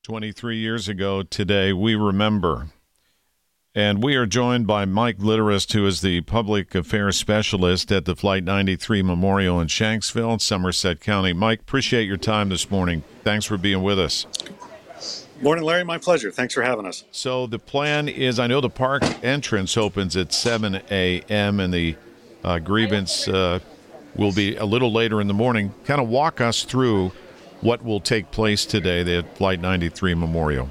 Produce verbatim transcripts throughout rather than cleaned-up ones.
twenty-three years ago today, we remember. And we are joined by Mike Litterist, who is the public affairs specialist at the Flight ninety-three Memorial in Shanksville, Somerset County. Mike, appreciate your time this morning. Thanks for being with us. Morning, Larry. My pleasure. Thanks for having us. So the plan is, I know the park entrance opens at seven a.m. and the uh, grievance uh, will be a little later in the morning. Kind of walk us through what will take place today at Flight ninety-three Memorial.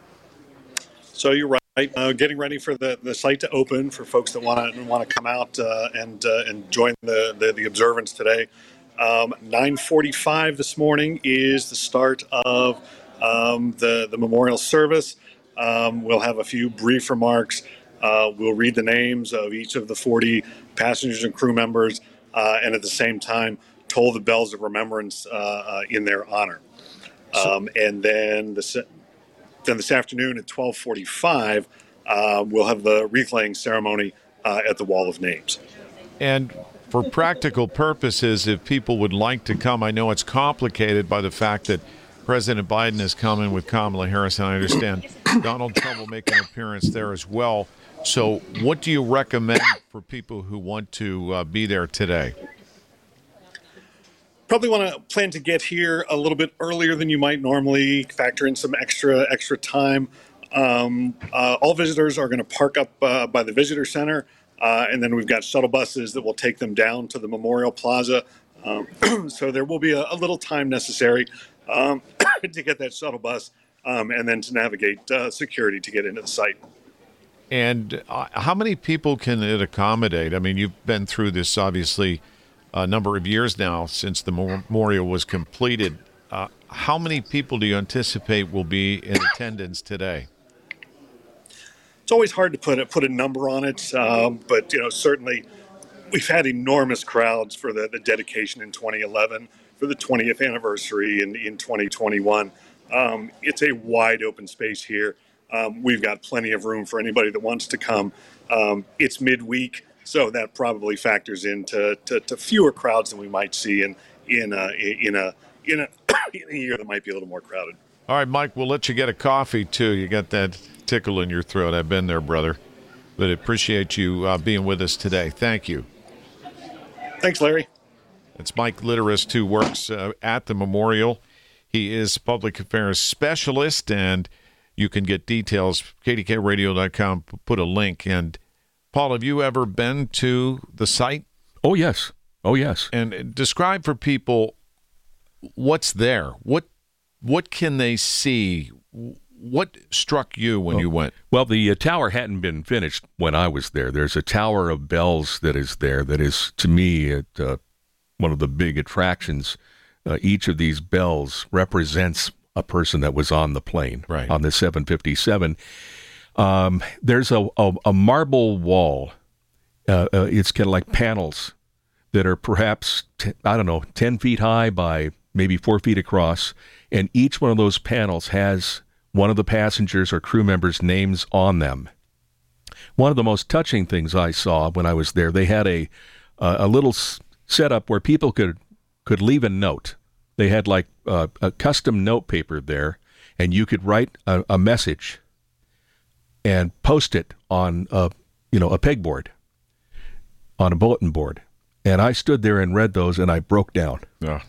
So you're right. Uh, getting ready for the, the site to open for folks that want to want to come out uh, and uh, and join the, the, the observance today. Um, nine forty-five this morning is the start of Um, the, the memorial service. Um, we'll have a few brief remarks. Uh, we'll read the names of each of the forty passengers and crew members, uh, and at the same time, toll the bells of remembrance uh, uh, in their honor. Um, and then, the, then this afternoon at twelve forty-five, uh, we'll have the wreath laying ceremony uh, at the Wall of Names. And for practical purposes, if people would like to come, I know it's complicated by the fact that President Biden is coming with Kamala Harris, and I understand Donald Trump will make an appearance there as well. So what do you recommend for people who want to uh, be there today? Probably want to plan to get here a little bit earlier than you might normally, factor in some extra extra time. Um, uh, all visitors are going to park up uh, by the visitor center, uh, and then we've got shuttle buses that will take them down to the Memorial Plaza. Um, so there will be a, a little time necessary Um, to get that shuttle bus um, and then to navigate uh, security to get into the site. And uh, how many people can it accommodate? I mean, you've been through this, obviously, a number of years now since the memorial was completed. Uh, how many people do you anticipate will be in attendance today? It's always hard to put a, put a number on it, um, but you know, certainly we've had enormous crowds for the, the dedication in twenty eleven. For the twentieth anniversary in, in twenty twenty-one. Um, it's a wide open space here. Um, we've got plenty of room for anybody that wants to come. Um, it's midweek, so that probably factors into to, to fewer crowds than we might see in in a in a in a, in a year that might be a little more crowded. All right, Mike, we'll let you get a coffee too. You got that tickle in your throat. I've been there, brother. But I appreciate you uh, being with us today. Thank you. Thanks, Larry. It's Mike Litterist, who works uh, at the memorial. He is public affairs specialist, and you can get details, K D K radio dot com, put a link. And, Paul, have you ever been to the site? Oh, yes. Oh, yes. And describe for people what's there. What what can they see? What struck you when oh, you went? Well, the uh, tower hadn't been finished when I was there. There's a tower of bells that is there that is, to me, it, uh, one of the big attractions. Uh, each of these bells represents a person that was on the plane, right, on the seven fifty-seven. Um, there's a, a, a marble wall. Uh, uh, it's kind of like panels that are perhaps, t- I don't know, ten feet high by maybe four feet across. And each one of those panels has one of the passengers or crew members' names on them. One of the most touching things I saw when I was there, they had a, uh, a little s- setup where people could could leave a note. They had like uh, a custom note paper there, and you could write a, a message and post it on a you know a pegboard, on a bulletin board. And I stood there and read those, and I broke down. Yeah.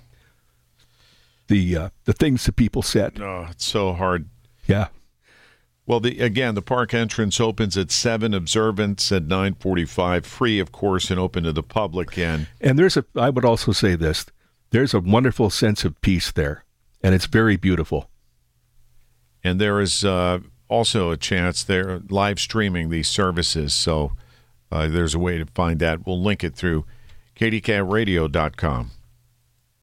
The uh, the things that people said. Oh, it's so hard. Yeah. Well, the again, the park entrance opens at seven, observance at nine forty-five, free, of course, and open to the public. And and there's a, I would also say this, there's a wonderful sense of peace there, and it's very beautiful. And there is uh, also a chance they're live streaming these services, so uh, there's a way to find that. We'll link it through K D K radio dot com.